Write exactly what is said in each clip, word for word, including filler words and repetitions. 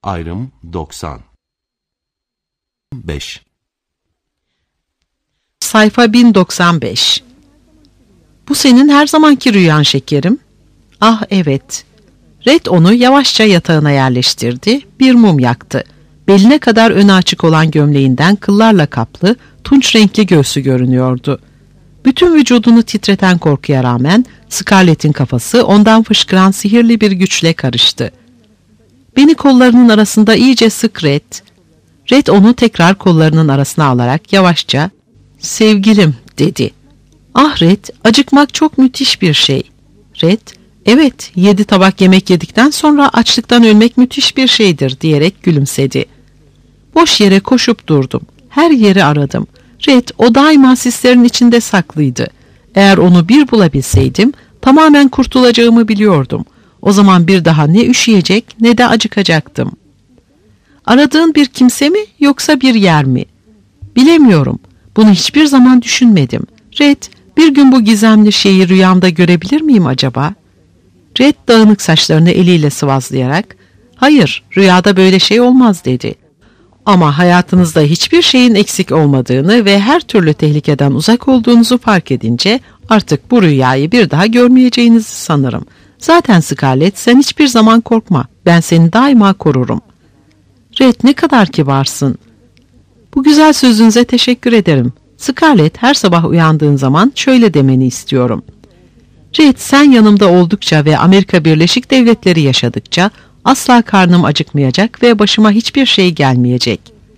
Ayrım doksan. beş. Sayfa bin doksan beş. Bu senin her zamanki rüyan şekerim. Ah evet. Red onu yavaşça yatağına yerleştirdi, bir mum yaktı. Beline kadar önü açık olan gömleğinden kıllarla kaplı, tunç renkli göğsü görünüyordu. Bütün vücudunu titreten korkuya rağmen Scarlett'in kafası ondan fışkıran sihirli bir güçle karıştı. Beni kollarının arasında iyice sık Red. Red onu tekrar kollarının arasına alarak yavaşça "Sevgilim" dedi. Ah Red, acıkmak çok müthiş bir şey. Red, evet, yedi tabak yemek yedikten sonra açlıktan ölmek müthiş bir şeydir diyerek gülümsedi. Boş yere koşup durdum. Her yeri aradım. Red, o daima sislerin içinde saklıydı. Eğer onu bir bulabilseydim, tamamen kurtulacağımı biliyordum. O zaman bir daha ne üşüyecek ne de acıkacaktım. Aradığın bir kimse mi yoksa bir yer mi? Bilemiyorum. Bunu hiçbir zaman düşünmedim. Red, bir gün bu gizemli şeyi rüyamda görebilir miyim acaba? Red dağınık saçlarını eliyle sıvazlayarak, "Hayır, rüyada böyle şey olmaz" dedi. Ama hayatınızda hiçbir şeyin eksik olmadığını ve her türlü tehlikeden uzak olduğunuzu fark edince artık bu rüyayı bir daha görmeyeceğinizi sanırım. Zaten Scarlett, sen hiçbir zaman korkma. Ben seni daima korurum. Red, ne kadar kibarsın. Bu güzel sözünüze teşekkür ederim. Scarlett, her sabah uyandığın zaman şöyle demeni istiyorum. Red, sen yanımda oldukça ve Amerika Birleşik Devletleri yaşadıkça asla karnım acıkmayacak ve başıma hiçbir şey gelmeyecek.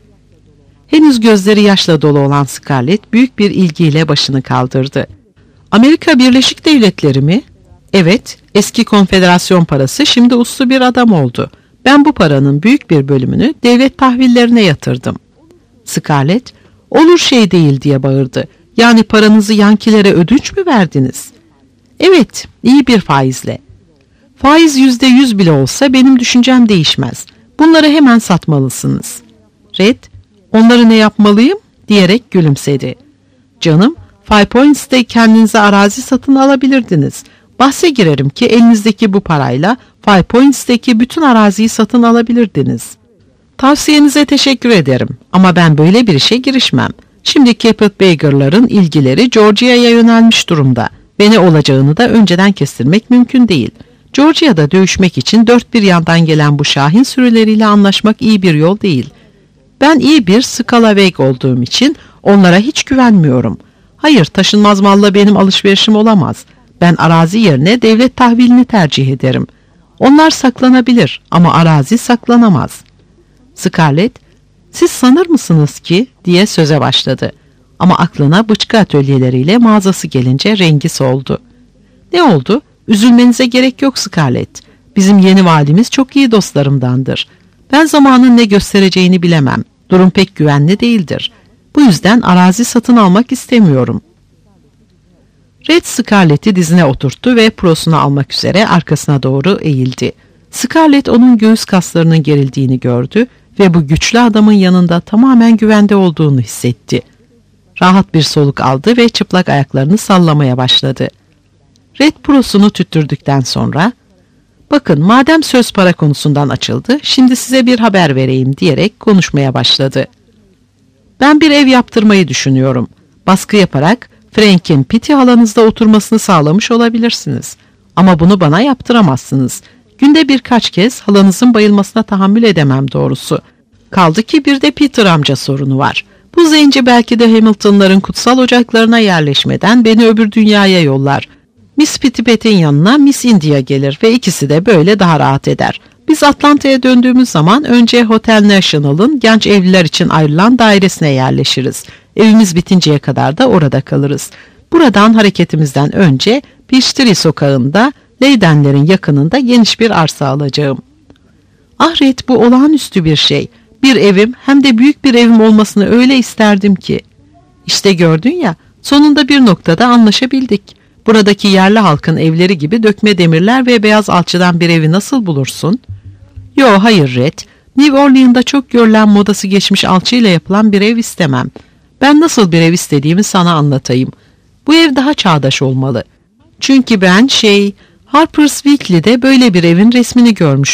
Henüz gözleri yaşla dolu olan Scarlett büyük bir ilgiyle başını kaldırdı. Amerika Birleşik Devletleri mi? Evet, eski konfederasyon parası şimdi uslu bir adam oldu. Ben bu paranın büyük bir bölümünü devlet tahvillerine yatırdım. Scarlett, olur şey değil diye bağırdı. Yani paranızı Yankilere ödünç mü verdiniz? Evet, iyi bir faizle. Faiz yüzde yüz bile olsa benim düşüncem değişmez. Bunları hemen satmalısınız. Red, onları ne yapmalıyım diyerek gülümsedi. Canım, Five Points'te kendinize arazi satın alabilirdiniz. Bahse girerim ki elinizdeki bu parayla Five Points'teki bütün araziyi satın alabilirdiniz. Tavsiyenize teşekkür ederim ama ben böyle bir işe girişmem. Şimdi Caput Baker'ların ilgileri Georgia'ya yönelmiş durumda ve ne olacağını da önceden kestirmek mümkün değil. Georgia'da dövüşmek için dört bir yandan gelen bu şahin sürüleriyle anlaşmak iyi bir yol değil. Ben iyi bir Scalawag olduğum için onlara hiç güvenmiyorum. Hayır, taşınmaz malla benim alışverişim olamaz. Ben arazi yerine devlet tahvilini tercih ederim. Onlar saklanabilir ama arazi saklanamaz. Scarlett, siz sanır mısınız ki diye söze başladı. Ama aklına bıçkı atölyeleriyle mağazası gelince rengi soldu. Ne oldu? Üzülmenize gerek yok Scarlett. Bizim yeni valimiz çok iyi dostlarımdandır. Ben zamanın ne göstereceğini bilemem. Durum pek güvenli değildir. Bu yüzden arazi satın almak istemiyorum. Red Scarlett'i dizine oturttu ve prosunu almak üzere arkasına doğru eğildi. Scarlett onun göğüs kaslarının gerildiğini gördü ve bu güçlü adamın yanında tamamen güvende olduğunu hissetti. Rahat bir soluk aldı ve çıplak ayaklarını sallamaya başladı. Red prosunu tüttürdükten sonra, "Bakın, madem söz para konusundan açıldı, şimdi size bir haber vereyim" diyerek konuşmaya başladı. "Ben bir ev yaptırmayı düşünüyorum. Baskı yaparak Frank'in Piti halanızda oturmasını sağlamış olabilirsiniz. Ama bunu bana yaptıramazsınız. Günde birkaç kez halanızın bayılmasına tahammül edemem doğrusu. Kaldı ki bir de Peter amca sorunu var. Bu zenci belki de Hamilton'ların kutsal ocaklarına yerleşmeden beni öbür dünyaya yollar. Miss Pittipet'in yanına Miss India gelir ve ikisi de böyle daha rahat eder. Biz Atlanta'ya döndüğümüz zaman önce Hotel National'ın genç evliler için ayrılan dairesine yerleşiriz. Evimiz bitinceye kadar da orada kalırız. Buradan hareketimizden önce Peachtree sokağında Leydenlerin yakınında geniş bir arsa alacağım." "Ah Red, bu olağanüstü bir şey. Bir evim, hem de büyük bir evim olmasını öyle isterdim ki." "İşte gördün ya, sonunda bir noktada anlaşabildik. Buradaki yerli halkın evleri gibi dökme demirler ve beyaz alçıdan bir evi nasıl bulursun?" "Yo, hayır Red. New Orleans'da çok görülen modası geçmiş alçıyla yapılan bir ev istemem. Ben nasıl bir ev istediğimi sana anlatayım. Bu ev daha çağdaş olmalı. Çünkü ben şey... Harper's Weekly'de böyle bir evin resmini görmüştüm.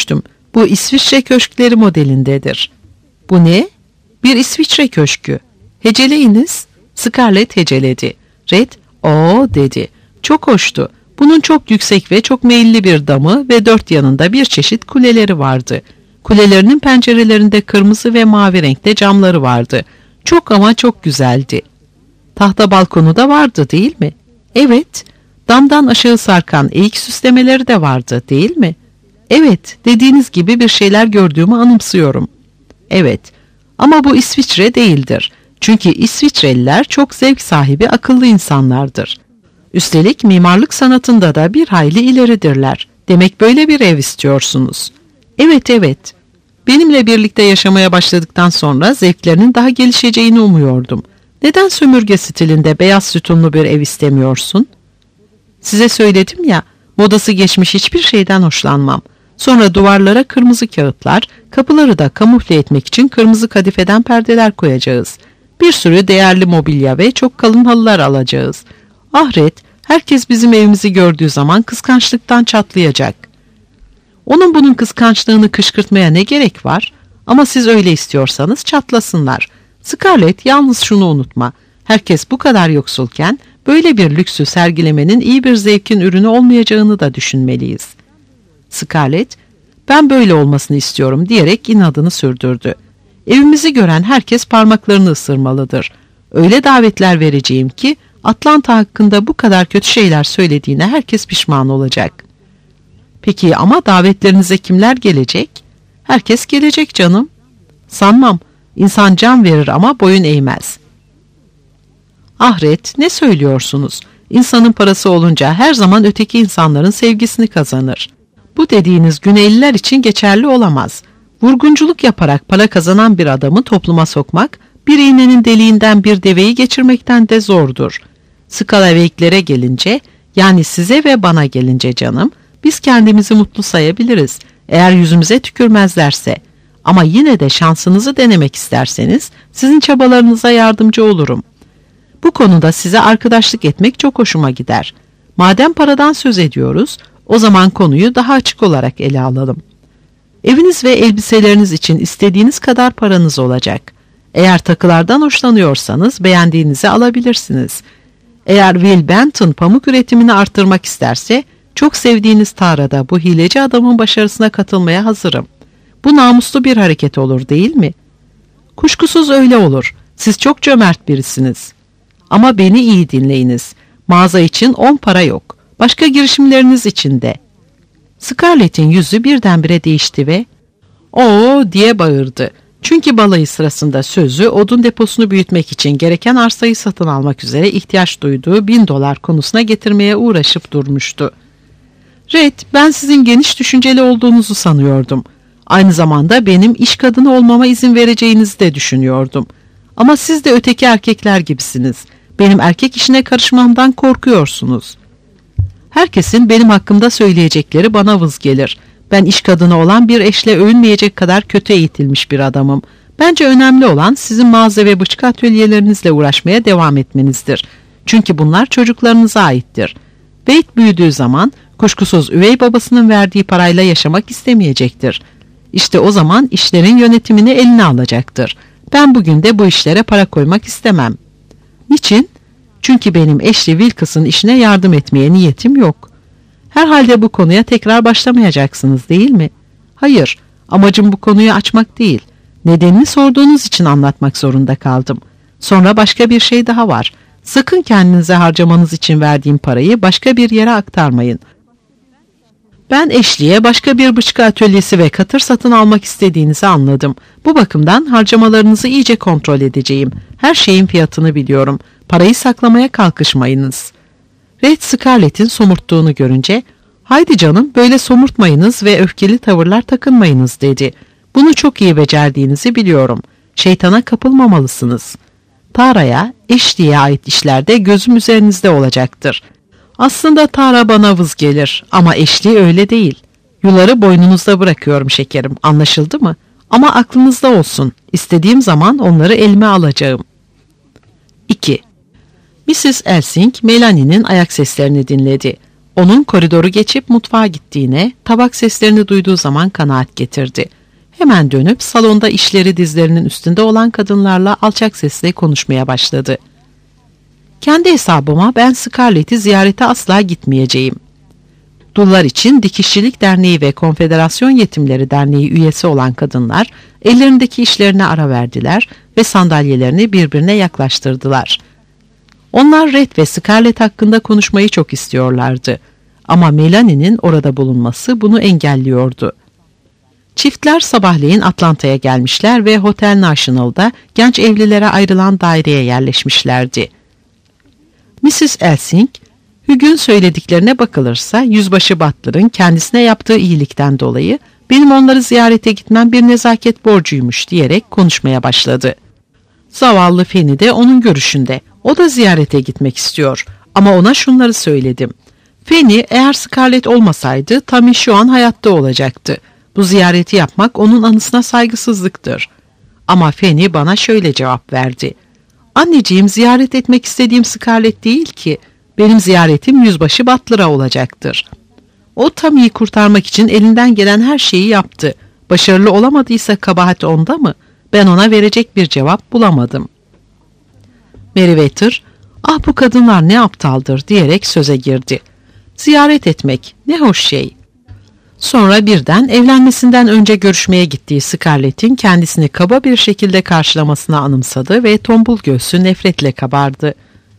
Bu İsviçre köşkleri modelindedir. Bu ne? Bir İsviçre köşkü. Heceleyiniz. Scarlett heceledi. Red, "Oo" dedi. Çok hoştu. Bunun çok yüksek ve çok meyilli bir damı ve dört yanında bir çeşit kuleleri vardı. Kulelerinin pencerelerinde kırmızı ve mavi renkte camları vardı. Çok ama çok güzeldi. Tahta balkonu da vardı değil mi? Evet. Damdan aşağı sarkan eğik süslemeleri de vardı değil mi? Evet, dediğiniz gibi bir şeyler gördüğümü anımsıyorum. Evet, ama bu İsviçre değildir. Çünkü İsviçreliler çok zevk sahibi akıllı insanlardır. Üstelik mimarlık sanatında da bir hayli ileridirler. Demek böyle bir ev istiyorsunuz. Evet, evet. Benimle birlikte yaşamaya başladıktan sonra zevklerinin daha gelişeceğini umuyordum. Neden sömürge stilinde beyaz sütunlu bir ev istemiyorsun? Size söyledim ya, modası geçmiş hiçbir şeyden hoşlanmam. Sonra duvarlara kırmızı kağıtlar, kapıları da kamufle etmek için kırmızı kadifeden perdeler koyacağız. Bir sürü değerli mobilya ve çok kalın halılar alacağız. Ahret, herkes bizim evimizi gördüğü zaman kıskançlıktan çatlayacak. Onun bunun kıskançlığını kışkırtmaya ne gerek var? Ama siz öyle istiyorsanız çatlasınlar. Scarlett, yalnız şunu unutma. Herkes bu kadar yoksulken böyle bir lüksü sergilemenin iyi bir zevkin ürünü olmayacağını da düşünmeliyiz. Scarlett, ben böyle olmasını istiyorum diyerek inadını sürdürdü. Evimizi gören herkes parmaklarını ısırmalıdır. Öyle davetler vereceğim ki Atlanta hakkında bu kadar kötü şeyler söylediğine herkes pişman olacak. Peki ama davetlerinize kimler gelecek? Herkes gelecek canım. Sanmam. İnsan can verir ama boyun eğmez. Ahret, ne söylüyorsunuz? İnsanın parası olunca her zaman öteki insanların sevgisini kazanır. Bu dediğiniz Güneyliler için geçerli olamaz. Vurgunculuk yaparak para kazanan bir adamı topluma sokmak, bir iğnenin deliğinden bir deveyi geçirmekten de zordur. Skalaveyklere gelince, yani size ve bana gelince canım, biz kendimizi mutlu sayabiliriz, eğer yüzümüze tükürmezlerse. Ama yine de şansınızı denemek isterseniz, sizin çabalarınıza yardımcı olurum. Bu konuda size arkadaşlık etmek çok hoşuma gider. Madem paradan söz ediyoruz, o zaman konuyu daha açık olarak ele alalım. Eviniz ve elbiseleriniz için istediğiniz kadar paranız olacak. Eğer takılardan hoşlanıyorsanız beğendiğinizi alabilirsiniz. Eğer Will Benton pamuk üretimini arttırmak isterse, çok sevdiğiniz tarlada bu hileci adamın başarısına katılmaya hazırım. Bu namuslu bir hareket olur değil mi? Kuşkusuz öyle olur. Siz çok cömert birisiniz. Ama beni iyi dinleyiniz. Mağaza için on para yok. Başka girişimleriniz için de. Scarlett'in yüzü birdenbire değişti ve "Oo" diye bağırdı. Çünkü balayı sırasında sözü odun deposunu büyütmek için gereken arsayı satın almak üzere ihtiyaç duyduğu bin dolar konusuna getirmeye uğraşıp durmuştu. Red, ben sizin geniş düşünceli olduğunuzu sanıyordum. Aynı zamanda benim iş kadını olmama izin vereceğinizi de düşünüyordum. Ama siz de öteki erkekler gibisiniz. Benim erkek işine karışmamdan korkuyorsunuz. Herkesin benim hakkımda söyleyecekleri bana vız gelir. Ben iş kadını olan bir eşle övünmeyecek kadar kötü eğitilmiş bir adamım. Bence önemli olan sizin mağaza ve bıçkı atölyelerinizle uğraşmaya devam etmenizdir. Çünkü bunlar çocuklarınıza aittir. Wade büyüdüğü zaman kuşkusuz üvey babasının verdiği parayla yaşamak istemeyecektir. İşte o zaman işlerin yönetimini eline alacaktır. Ben bugün de bu işlere para koymak istemem. Niçin? Çünkü benim Ashley Wilkes'ın işine yardım etmeye niyetim yok. Herhalde bu konuya tekrar başlamayacaksınız değil mi? Hayır, amacım bu konuyu açmak değil. Nedenini sorduğunuz için anlatmak zorunda kaldım. Sonra başka bir şey daha var. Sakın kendinize harcamanız için verdiğim parayı başka bir yere aktarmayın. Ben Ashley'e başka bir bıçkı atölyesi ve katır satın almak istediğinizi anladım. Bu bakımdan harcamalarınızı iyice kontrol edeceğim. Her şeyin fiyatını biliyorum. Parayı saklamaya kalkışmayınız. Red, Scarlett'in somurttuğunu görünce, "Haydi canım, böyle somurtmayınız ve öfkeli tavırlar takınmayınız" dedi. "Bunu çok iyi becerdiğinizi biliyorum. Şeytana kapılmamalısınız. Tara'ya, Ashley'e ait işlerde gözüm üzerinizde olacaktır. Aslında Tara bana vız gelir ama Ashley öyle değil. Yuları boynunuzda bırakıyorum şekerim, anlaşıldı mı? Ama aklınızda olsun, istediğim zaman onları elime alacağım." iki. missis Elsing, Melanie'nin ayak seslerini dinledi. Onun koridoru geçip mutfağa gittiğine, tabak seslerini duyduğu zaman kanaat getirdi. Hemen dönüp salonda işleri dizlerinin üstünde olan kadınlarla alçak sesle konuşmaya başladı. Kendi hesabıma ben Scarlett'i ziyarete asla gitmeyeceğim. Dullar için Dikişçilik Derneği ve Konfederasyon Yetimleri Derneği üyesi olan kadınlar ellerindeki işlerine ara verdiler ve sandalyelerini birbirine yaklaştırdılar. Onlar Red ve Scarlett hakkında konuşmayı çok istiyorlardı. Ama Melanie'nin orada bulunması bunu engelliyordu. Çiftler sabahleyin Atlanta'ya gelmişler ve Hotel National'da genç evlilere ayrılan daireye yerleşmişlerdi. missis Elsing, Hug'un söylediklerine bakılırsa Yüzbaşı Butler'ın kendisine yaptığı iyilikten dolayı benim onları ziyarete gitmem bir nezaket borcuymuş diyerek konuşmaya başladı. Zavallı Fanny de onun görüşünde. O da ziyarete gitmek istiyor. Ama ona şunları söyledim. Fanny eğer Scarlett olmasaydı Tommy şu an hayatta olacaktı. Bu ziyareti yapmak onun anısına saygısızlıktır. Ama Fanny bana şöyle cevap verdi. Anneciğim, ziyaret etmek istediğim Scarlett değil ki. Benim ziyaretim Yüzbaşı Butler'a olacaktır. O Tommy'yi kurtarmak için elinden gelen her şeyi yaptı. Başarılı olamadıysa kabahat onda mı? Ben ona verecek bir cevap bulamadım. Meriwether, ah bu kadınlar ne aptaldır diyerek söze girdi. Ziyaret etmek ne hoş şey. Sonra birden evlenmesinden önce görüşmeye gittiği Scarlett'in kendisini kaba bir şekilde karşılamasına anımsadı ve tombul göğsü nefretle kabardı.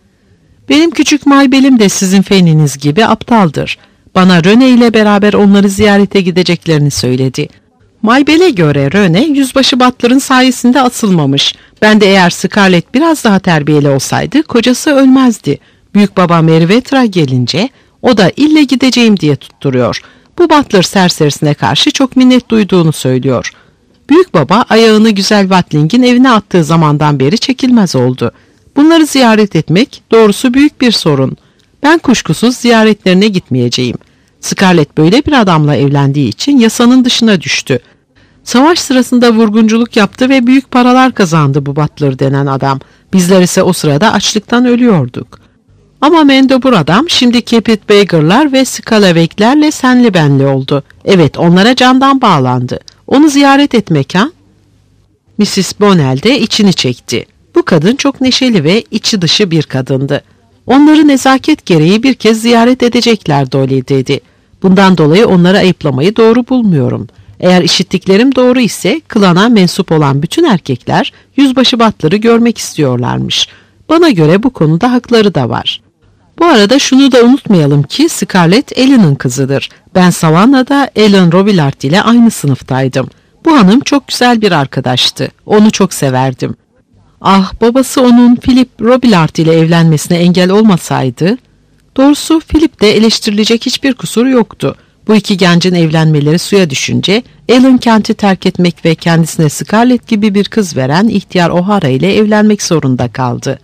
Benim küçük Maybelle'im de sizin Fanny'niz gibi aptaldır. Bana Rene ile beraber onları ziyarete gideceklerini söyledi. Maybelle'e göre Rene, Yüzbaşı Butler'ın sayesinde asılmamış. Ben de eğer Scarlett biraz daha terbiyeli olsaydı kocası ölmezdi. Büyük baba Meriwether'a gelince o da ille gideceğim diye tutturuyor. Bu Butler serserisine karşı çok minnet duyduğunu söylüyor. Büyük baba ayağını güzel Watling'in evine attığı zamandan beri çekilmez oldu. Bunları ziyaret etmek doğrusu büyük bir sorun. Ben kuşkusuz ziyaretlerine gitmeyeceğim. Scarlett böyle bir adamla evlendiği için yasanın dışına düştü. Savaş sırasında vurgunculuk yaptı ve büyük paralar kazandı bu Butler denen adam. Bizler ise o sırada açlıktan ölüyorduk. Ama mendebur adam şimdi Capit Baker'lar ve Scalawake'lerle senli benli oldu. Evet, onlara candan bağlandı. Onu ziyaret etmek ha? missis Bonnell de içini çekti. Bu kadın çok neşeli ve içi dışı bir kadındı. Onları nezaket gereği bir kez ziyaret edecekler Dolly dedi. Bundan dolayı onları ayıplamayı doğru bulmuyorum. Eğer işittiklerim doğru ise klana mensup olan bütün erkekler Yüzbaşı Butler'ı görmek istiyorlarmış. Bana göre bu konuda hakları da var. Bu arada şunu da unutmayalım ki Scarlett Ellen'ın kızıdır. Ben Savannah'da Ellen Robillard ile aynı sınıftaydım. Bu hanım çok güzel bir arkadaştı. Onu çok severdim. Ah, babası onun Philip Robillard ile evlenmesine engel olmasaydı... Doğrusu Philip'te eleştirilecek hiçbir kusur yoktu. Bu iki gencin evlenmeleri suya düşünce Ellen kenti terk etmek ve kendisine Scarlett gibi bir kız veren ihtiyar O'Hara ile evlenmek zorunda kaldı.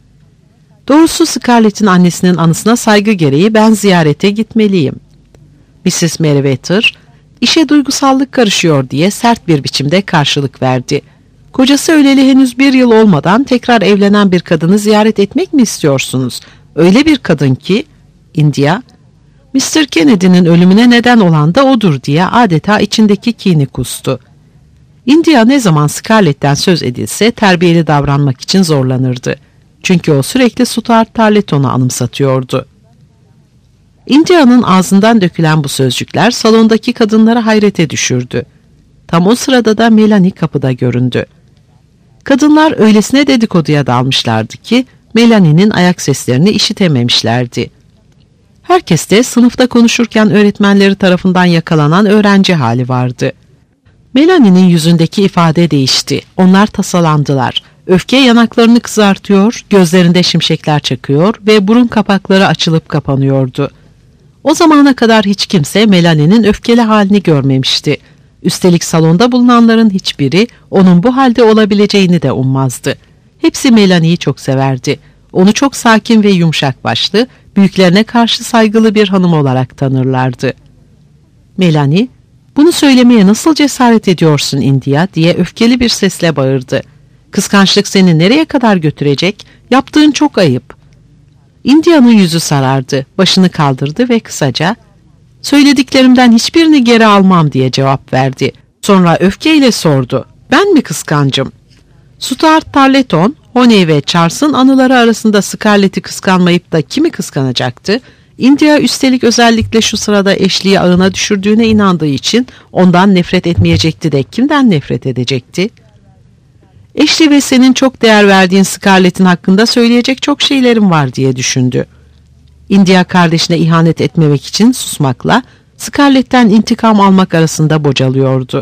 Doğrusu Scarlett'in annesinin anısına saygı gereği ben ziyarete gitmeliyim. missis Meriwether, işe duygusallık karışıyor diye sert bir biçimde karşılık verdi. Kocası öleli henüz bir yıl olmadan tekrar evlenen bir kadını ziyaret etmek mi istiyorsunuz? Öyle bir kadın ki, India, mister Kennedy'nin ölümüne neden olan da odur diye adeta içindeki kini kustu. India ne zaman Scarlett'ten söz edilse terbiyeli davranmak için zorlanırdı. Çünkü o sürekli Stuart Tarleton'u anımsatıyordu. India'nın ağzından dökülen bu sözcükler salondaki kadınları hayrete düşürdü. Tam o sırada da Melanie kapıda göründü. Kadınlar öylesine dedikoduya dalmışlardı ki Melanie'nin ayak seslerini işitememişlerdi. Herkes de sınıfta konuşurken öğretmenleri tarafından yakalanan öğrenci hali vardı. Melanie'nin yüzündeki ifade değişti. Onlar tasalandılar. Öfke yanaklarını kızartıyor, gözlerinde şimşekler çakıyor ve burun kapakları açılıp kapanıyordu. O zamana kadar hiç kimse Melanie'nin öfkeli halini görmemişti. Üstelik salonda bulunanların hiçbiri onun bu halde olabileceğini de ummazdı. Hepsi Melanie'yi çok severdi. Onu çok sakin ve yumuşak başlı, büyüklerine karşı saygılı bir hanım olarak tanırlardı. Melanie, "Bunu söylemeye nasıl cesaret ediyorsun India?" diye öfkeli bir sesle bağırdı. "Kıskançlık seni nereye kadar götürecek? Yaptığın çok ayıp." India'nın yüzü sarardı, başını kaldırdı ve kısaca "Söylediklerimden hiçbirini geri almam" diye cevap verdi. Sonra öfkeyle sordu. "Ben mi kıskancım?" Stuart Tarleton, Honey ve Charles'ın anıları arasında Scarlett'i kıskanmayıp da kimi kıskanacaktı? India üstelik özellikle şu sırada eşliği ağına düşürdüğüne inandığı için ondan nefret etmeyecekti de kimden nefret edecekti? Ashley ve senin çok değer verdiğin Scarlett'in hakkında söyleyecek çok şeylerim var diye düşündü. India kardeşine ihanet etmemek için susmakla Scarlett'ten intikam almak arasında bocalıyordu.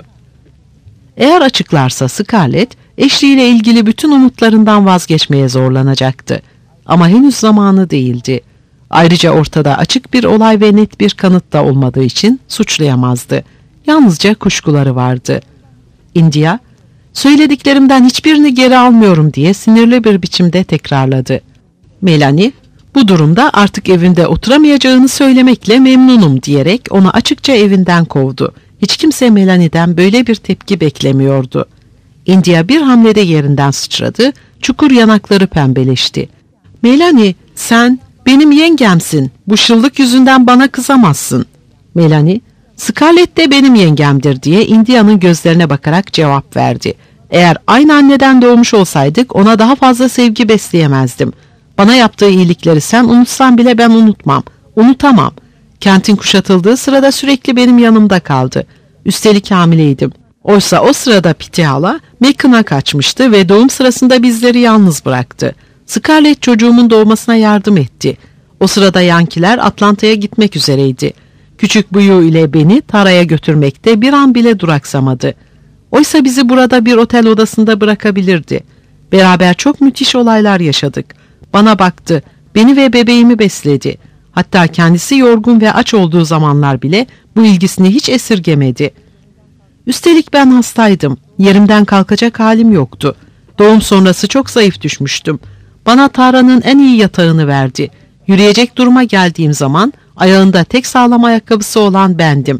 Eğer açıklarsa Scarlett, Ashley ile ilgili bütün umutlarından vazgeçmeye zorlanacaktı. Ama henüz zamanı değildi. Ayrıca ortada açık bir olay ve net bir kanıt da olmadığı için suçlayamazdı. Yalnızca kuşkuları vardı. India, "Söylediklerimden hiçbirini geri almıyorum" diye sinirli bir biçimde tekrarladı. Melanie, bu durumda artık evinde oturamayacağını söylemekle memnunum diyerek onu açıkça evinden kovdu. Hiç kimse Melanie'den böyle bir tepki beklemiyordu. India bir hamlede yerinden sıçradı, çukur yanakları pembeleşti. "Melanie, sen benim yengemsin. Bu şıllık yüzünden bana kızamazsın." Melanie, "Scarlett de benim yengemdir" diye India'nın gözlerine bakarak cevap verdi. "Eğer aynı anneden doğmuş olsaydık ona daha fazla sevgi besleyemezdim. Bana yaptığı iyilikleri sen unutsan bile ben unutmam, unutamam. Kentin kuşatıldığı sırada sürekli benim yanımda kaldı. Üstelik hamileydim. Oysa o sırada Pity hala Macon'a kaçmıştı ve doğum sırasında bizleri yalnız bıraktı. Scarlett çocuğumun doğmasına yardım etti. O sırada Yankiler Atlanta'ya gitmek üzereydi. Küçük Buyu ile beni Tara'ya götürmekte bir an bile duraksamadı. Oysa bizi burada bir otel odasında bırakabilirdi. Beraber çok müthiş olaylar yaşadık. Bana baktı, beni ve bebeğimi besledi. Hatta kendisi yorgun ve aç olduğu zamanlar bile bu ilgisini hiç esirgemedi. Üstelik ben hastaydım. Yerimden kalkacak halim yoktu. Doğum sonrası çok zayıf düşmüştüm. Bana Tara'nın en iyi yatağını verdi. Yürüyecek duruma geldiğim zaman ayağında tek sağlam ayakkabısı olan bendim.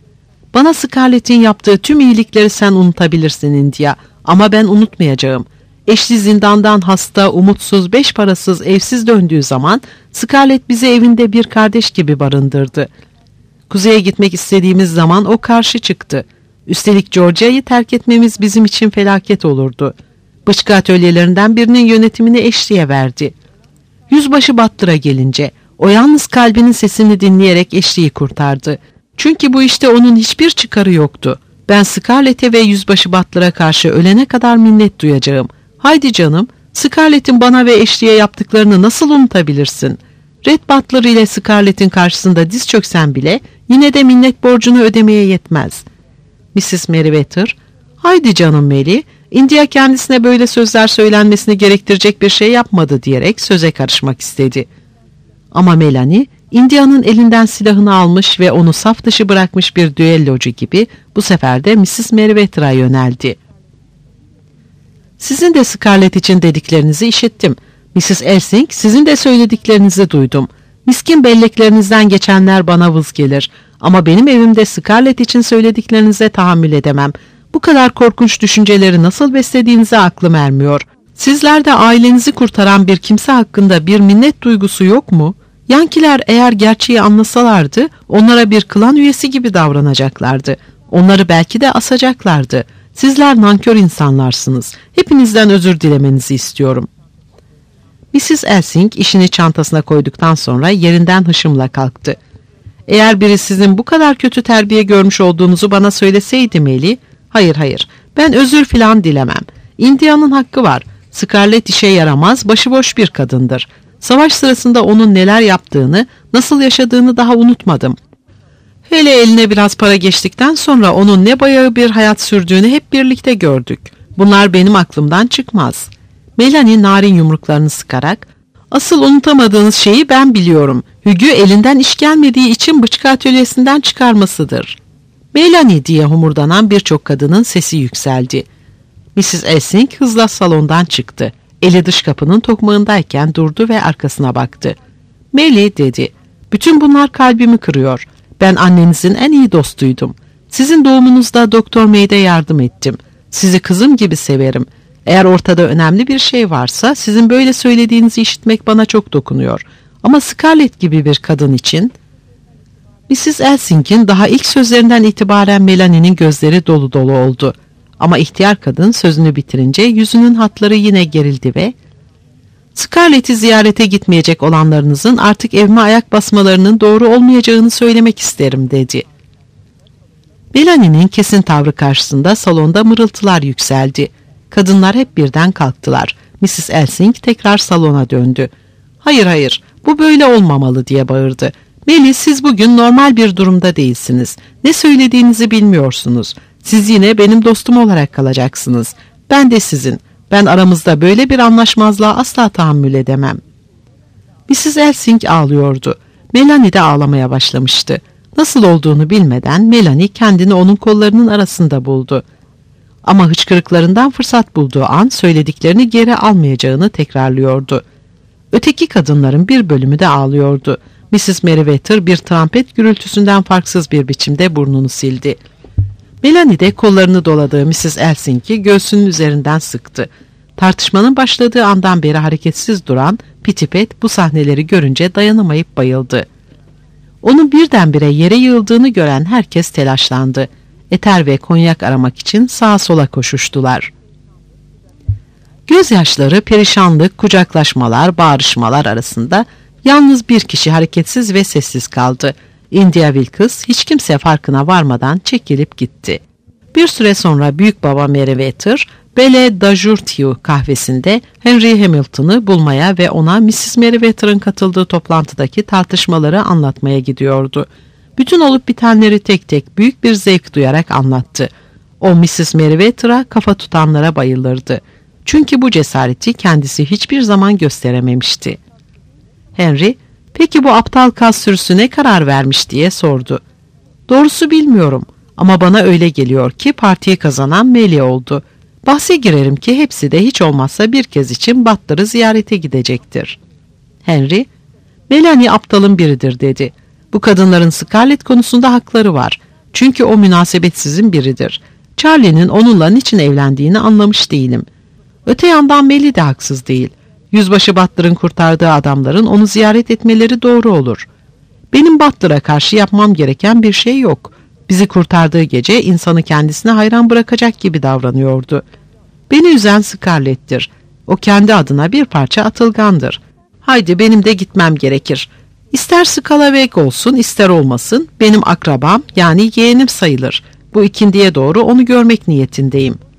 Bana Scarlett'in yaptığı tüm iyilikleri sen unutabilirsin India, ama ben unutmayacağım. Eşli zindandan hasta, umutsuz, beş parasız, evsiz döndüğü zaman Scarlett bizi evinde bir kardeş gibi barındırdı. Kuzeye gitmek istediğimiz zaman o karşı çıktı. Üstelik Georgia'yı terk etmemiz bizim için felaket olurdu. Bıçkı atölyelerinden birinin yönetimini Ashley'e verdi. Yüzbaşı Butler'a gelince o yalnız kalbinin sesini dinleyerek Ashley'i kurtardı. Çünkü bu işte onun hiçbir çıkarı yoktu. Ben Scarlett'e ve Yüzbaşı Butler'a karşı ölene kadar minnet duyacağım. Haydi canım, Scarlett'in bana ve Ashley'e yaptıklarını nasıl unutabilirsin? Red Butler ile Scarlett'in karşısında diz çöksen bile yine de minnet borcunu ödemeye yetmez. missis Merriweather, "Haydi canım Mary, India kendisine böyle sözler söylenmesini gerektirecek bir şey yapmadı" diyerek söze karışmak istedi. Ama Melanie, India'nın elinden silahını almış ve onu saf dışı bırakmış bir düellocu gibi bu sefer de missis Merriweather'a yöneldi. "Sizin de Scarlett için dediklerinizi işittim. missis Elsing, sizin de söylediklerinizi duydum. Miskin belleklerinizden geçenler bana vız gelir. Ama benim evimde Scarlett için söylediklerinize tahammül edemem. Bu kadar korkunç düşünceleri nasıl beslediğinize aklım ermiyor. Sizlerde ailenizi kurtaran bir kimse hakkında bir minnet duygusu yok mu? Yankiler eğer gerçeği anlasalardı onlara bir klan üyesi gibi davranacaklardı. Onları belki de asacaklardı. Sizler nankör insanlarsınız. Hepinizden özür dilemenizi istiyorum." missis Elsing işini çantasına koyduktan sonra yerinden hışımla kalktı. "Eğer biri sizin bu kadar kötü terbiye görmüş olduğunuzu bana söyleseydi Meli, hayır hayır, ben özür filan dilemem. India'nın hakkı var. Scarlett işe yaramaz, başıboş bir kadındır. Savaş sırasında onun neler yaptığını, nasıl yaşadığını daha unutmadım. Hele eline biraz para geçtikten sonra onun ne bayağı bir hayat sürdüğünü hep birlikte gördük. Bunlar benim aklımdan çıkmaz." Melanie narin yumruklarını sıkarak, "Asıl unutamadığınız şeyi ben biliyorum. Hugh elinden iş gelmediği için bıçkı atölyesinden çıkarmasıdır." "Melanie" diye homurdanan birçok kadının sesi yükseldi. missis Elsing hızla salondan çıktı. Eli dış kapının tokmağındayken durdu ve arkasına baktı. "Melly" dedi, "bütün bunlar kalbimi kırıyor. Ben annenizin en iyi dostuydum. Sizin doğumunuzda Doktor May'de yardım ettim. Sizi kızım gibi severim. Eğer ortada önemli bir şey varsa sizin böyle söylediğinizi işitmek bana çok dokunuyor. Ama Scarlett gibi bir kadın için... missis Elsing'in daha ilk sözlerinden itibaren Melanie'nin gözleri dolu dolu oldu. Ama ihtiyar kadın sözünü bitirince yüzünün hatları yine gerildi ve Scarlett'i ziyarete gitmeyecek olanlarınızın artık evime ayak basmalarının doğru olmayacağını söylemek isterim dedi. Melanie'nin kesin tavrı karşısında salonda mırıltılar yükseldi. Kadınlar hep birden kalktılar. missis Elsing tekrar salona döndü. Hayır hayır, bu böyle olmamalı diye bağırdı. Melly, siz bugün normal bir durumda değilsiniz. Ne söylediğinizi bilmiyorsunuz. Siz yine benim dostum olarak kalacaksınız. Ben de sizin. Ben aramızda böyle bir anlaşmazlığa asla tahammül edemem. missis Elsing ağlıyordu. Melanie de ağlamaya başlamıştı. Nasıl olduğunu bilmeden Melanie kendini onun kollarının arasında buldu. Ama hıçkırıklarından fırsat bulduğu an söylediklerini geri almayacağını tekrarlıyordu. Öteki kadınların bir bölümü de ağlıyordu. missis Merriweather bir trompet gürültüsünden farksız bir biçimde burnunu sildi. Melanie de kollarını doladığı missis Elsing'i göğsünün üzerinden sıktı. Tartışmanın başladığı andan beri hareketsiz duran Pitipet bu sahneleri görünce dayanamayıp bayıldı. Onun birdenbire yere yığıldığını gören herkes telaşlandı. Eter ve konyak aramak için sağa sola koşuştular. Gözyaşları, perişanlık, kucaklaşmalar, bağırışmalar arasında yalnız bir kişi hareketsiz ve sessiz kaldı. India Wilkes hiç kimse farkına varmadan çekilip gitti. Bir süre sonra büyük baba Merriweather, Belle d'Azurtiu kahvesinde Henry Hamilton'ı bulmaya ve ona missis Merriweather'ın katıldığı toplantıdaki tartışmaları anlatmaya gidiyordu. Bütün olup bitenleri tek tek büyük bir zevk duyarak anlattı. O missis Merriweather'a kafa tutanlara bayılırdı. Çünkü bu cesareti kendisi hiçbir zaman gösterememişti. Henry, peki bu aptal kaz sürüsü ne karar vermiş diye sordu. Doğrusu bilmiyorum ama bana öyle geliyor ki partiyi kazanan Melly oldu. Bahse girerim ki hepsi de hiç olmazsa bir kez için Butler'ı ziyarete gidecektir. Henry, Melanie aptalın biridir dedi. Bu kadınların Scarlett konusunda hakları var. Çünkü o münasebetsizin biridir. Charlie'nin onunla niçin evlendiğini anlamış değilim. Öte yandan Melly de haksız değil. Yüzbaşı Butler'ın kurtardığı adamların onu ziyaret etmeleri doğru olur. Benim Butler'a karşı yapmam gereken bir şey yok. Bizi kurtardığı gece insanı kendisine hayran bırakacak gibi davranıyordu. Beni üzen Scarlett'tir. O kendi adına bir parça atılgandır. Haydi benim de gitmem gerekir. İster Scalavek olsun ister olmasın benim akrabam yani yeğenim sayılır. Bu ikindiye doğru onu görmek niyetindeyim.